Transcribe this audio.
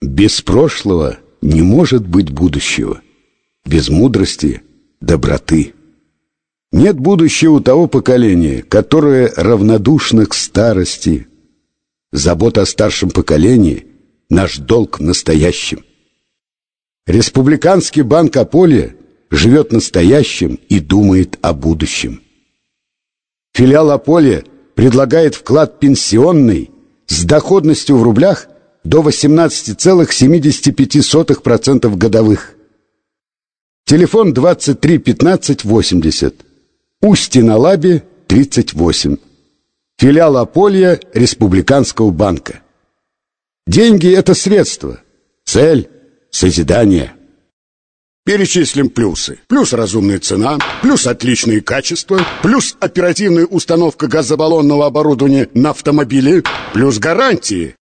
Без прошлого не может быть будущего, без мудрости, доброты. Нет будущего у того поколения, которое равнодушно к старости. Забота о старшем поколении — наш долг в настоящем. Республиканский банк Аполье живет настоящим и думает о будущем. Филиал Аполье предлагает вклад пенсионный с доходностью в рублях до 18,75% годовых. Телефон 23 15 80. Устье-на-Лабе, 38. Филиал Аполье Республиканского банка. Деньги — это средство, цель — созидание. Перечислим плюсы. Плюс разумная цена, плюс отличные качества, плюс оперативная установка газобаллонного оборудования на автомобиле, плюс гарантии.